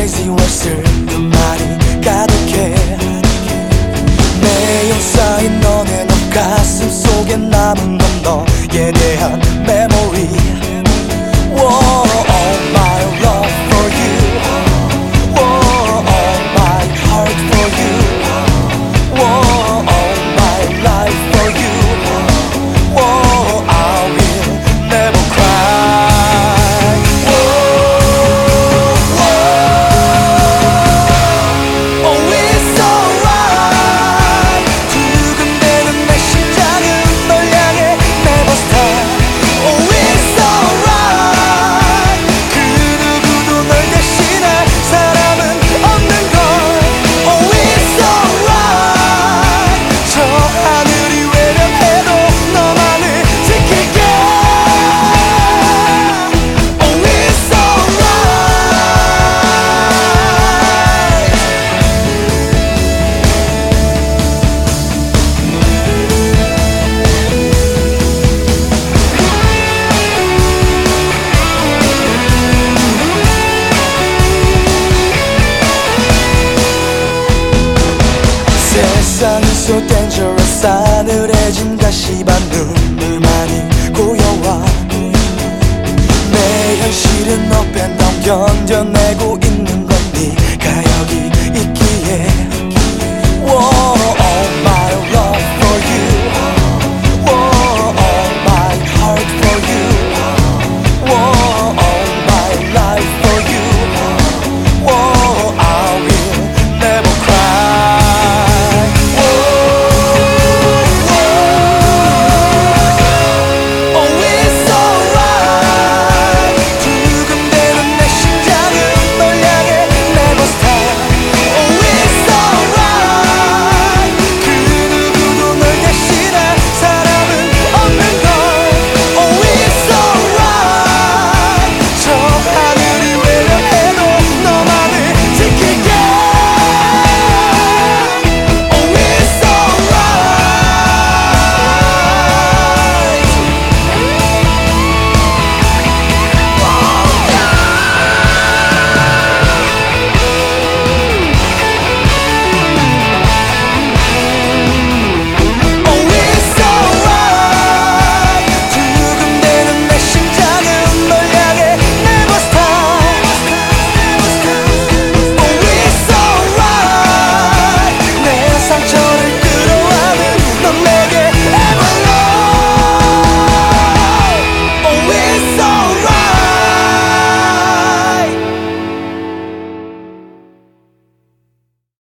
crazy words를 많이 가득해 매일 쌓인 너네 너 가슴 속에 남은 건 너에 대한 메모리 Whoa, all my love for you Whoa, all my heart for you Whoa, all my life for you Whoa, I will never cry Whoa, whoa Oh, it's alright 두근대는 내 심장은 널 향해 never stop Oh, it's alright 그 누구도 널 대신할 사람은 없는 걸 Oh, it's alright 저 하늘이 외면해도 너만을 지킬게 Oh, it's alright 세상이 so dangerous 싸늘해진 가시밭 눈물만이 고여와 내 현실은 up and down 견뎌내고 있는 건 네가 여기 있기에 Whoa,